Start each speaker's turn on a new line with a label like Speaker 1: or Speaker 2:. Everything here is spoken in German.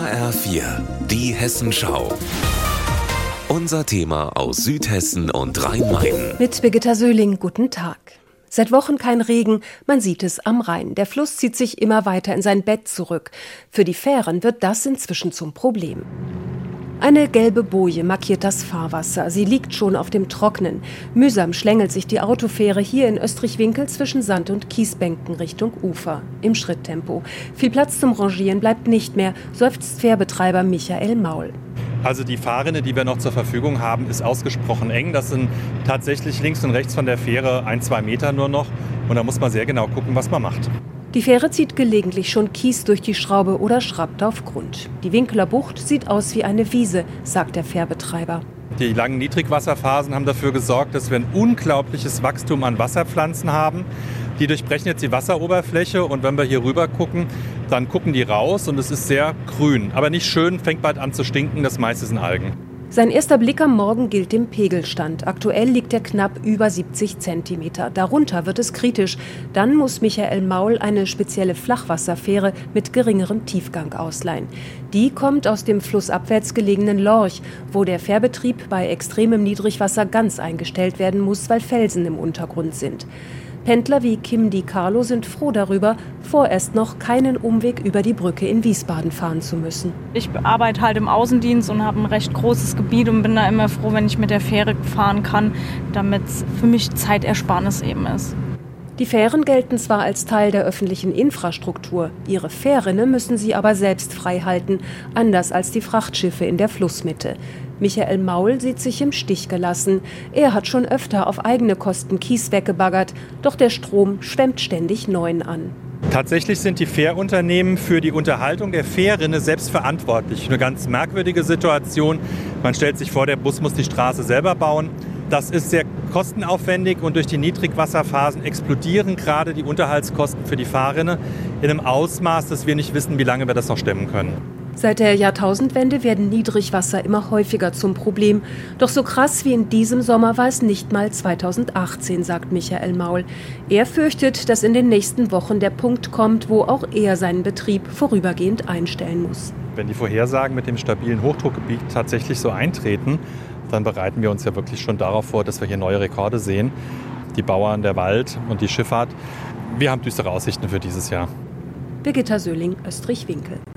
Speaker 1: HR4, die Hessenschau. Unser Thema aus Südhessen und Rhein-Main.
Speaker 2: Mit Birgitta Söhling, guten Tag. Seit Wochen kein Regen, man sieht es am Rhein. Der Fluss zieht sich immer weiter in sein Bett zurück. Für die Fähren wird das inzwischen zum Problem. Eine gelbe Boje markiert das Fahrwasser. Sie liegt schon auf dem Trocknen. Mühsam schlängelt sich die Autofähre hier in Österreich-Winkel zwischen Sand- und Kiesbänken Richtung Ufer. Im Schritttempo. Viel Platz zum Rangieren bleibt nicht mehr, seufzt Fährbetreiber Michael Maul.
Speaker 3: Also die Fahrrinne, die wir noch zur Verfügung haben, ist ausgesprochen eng. Das sind tatsächlich links und rechts von der Fähre 1-2 Meter nur noch. Und da muss man sehr genau gucken, was man macht.
Speaker 2: Die Fähre zieht gelegentlich schon Kies durch die Schraube oder schrappt auf Grund. Die Winkeler Bucht sieht aus wie eine Wiese, sagt der Fährbetreiber.
Speaker 3: Die langen Niedrigwasserphasen haben dafür gesorgt, dass wir ein unglaubliches Wachstum an Wasserpflanzen haben. Die durchbrechen jetzt die Wasseroberfläche und wenn wir hier rüber gucken, dann gucken die raus und es ist sehr grün. Aber nicht schön, fängt bald an zu stinken, das meiste sind Algen.
Speaker 2: Sein erster Blick am Morgen gilt dem Pegelstand. Aktuell liegt er knapp über 70 Zentimeter. Darunter wird es kritisch. Dann muss Michael Maul eine spezielle Flachwasserfähre mit geringerem Tiefgang ausleihen. Die kommt aus dem flussabwärts gelegenen Lorch, wo der Fährbetrieb bei extremem Niedrigwasser ganz eingestellt werden muss, weil Felsen im Untergrund sind. Pendler wie Kim Di Carlo sind froh darüber, vorerst noch keinen Umweg über die Brücke in Wiesbaden fahren zu müssen.
Speaker 4: Ich arbeite halt im Außendienst und habe ein recht großes Gebiet und bin da immer froh, wenn ich mit der Fähre fahren kann, damit es für mich Zeitersparnis eben ist.
Speaker 2: Die Fähren gelten zwar als Teil der öffentlichen Infrastruktur, ihre Fährrinne müssen sie aber selbst frei halten, anders als die Frachtschiffe in der Flussmitte. Michael Maul sieht sich im Stich gelassen. Er hat schon öfter auf eigene Kosten Kies weggebaggert, doch der Strom schwemmt ständig neuen an.
Speaker 3: Tatsächlich sind die Fährunternehmen für die Unterhaltung der Fährrinne selbst verantwortlich. Eine ganz merkwürdige Situation. Man stellt sich vor, der Bus muss die Straße selber bauen. Das ist sehr kostenaufwendig und durch die Niedrigwasserphasen explodieren gerade die Unterhaltskosten für die Fahrrinne in einem Ausmaß, dass wir nicht wissen, wie lange wir das noch stemmen können.
Speaker 2: Seit der Jahrtausendwende werden Niedrigwasser immer häufiger zum Problem. Doch so krass wie in diesem Sommer war es nicht mal 2018, sagt Michael Maul. Er fürchtet, dass in den nächsten Wochen der Punkt kommt, wo auch er seinen Betrieb vorübergehend einstellen muss.
Speaker 3: Wenn die Vorhersagen mit dem stabilen Hochdruckgebiet tatsächlich so eintreten, dann bereiten wir uns ja wirklich schon darauf vor, dass wir hier neue Rekorde sehen. Die Bauern, der Wald und die Schifffahrt, wir haben düstere Aussichten für dieses Jahr.
Speaker 2: Birgitta Söhling, Österreich-Winkel.